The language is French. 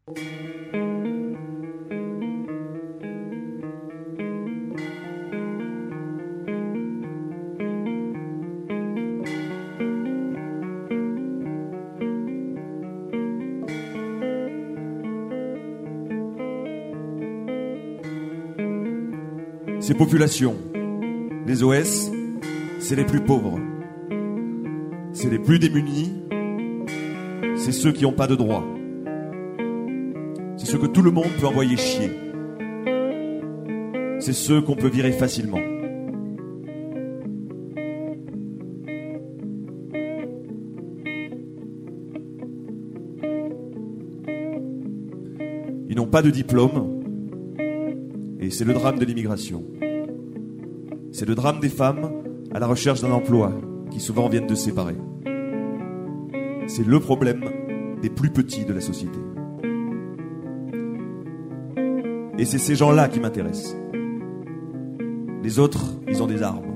Ces populations, les OS, c'est les plus pauvres, c'est les plus démunis, c'est ceux qui n'ont pas de droits, c'est ceux que tout le monde peut envoyer chier, c'est ceux qu'on peut virer facilement. Ils n'ont pas de diplôme. Et c'est le drame de l'immigration. C'est le drame des femmes à la recherche d'un emploi qui souvent viennent de se séparer. C'est le problème des plus petits de la société. Et c'est ces gens-là qui m'intéressent. Les autres, ils ont des armes.